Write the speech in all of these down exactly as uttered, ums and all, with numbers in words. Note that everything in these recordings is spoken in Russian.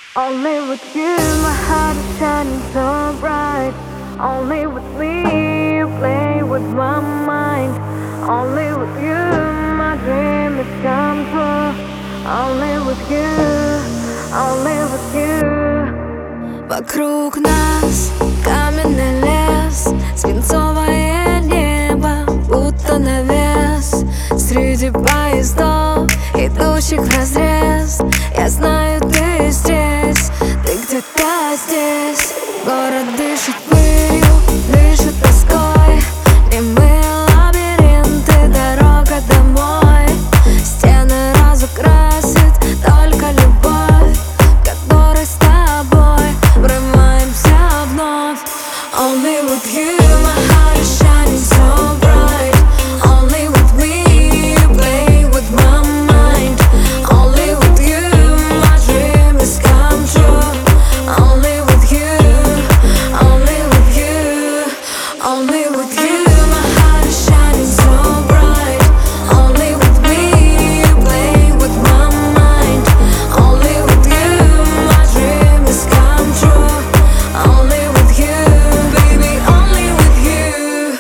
Only with you, my heart is shining so bright. Only with me, you play with my mind. Only with you, my dream has come true. Only with you, only with you. Вокруг нас каменный лес, свинцовое небо, будто навес. Среди поездов, идущих вразрез, я знаю, ты здесь, ты где-то здесь. Город дышит пылью, дышит тоской, немые лабиринты, дорога домой. Стены разукрасит только любовь, которой с тобой врываемся вновь. Only with you, my heart is shining so bright. Only with me, you play with my mind. Only with you, my dream has come true. Only with you, only with you, only with you, my heart is shining so bright. Only with me, you play with my mind. Only with you, my dream has come true. Only with you, baby, only with you.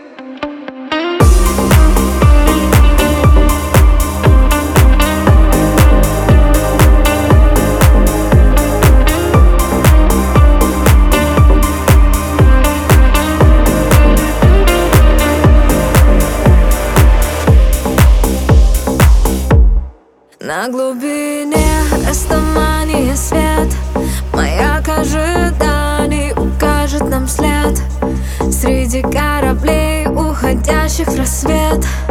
На глубине расставания свет, маяк ожиданий укажет нам след. Среди кораблей, уходящих в рассвет.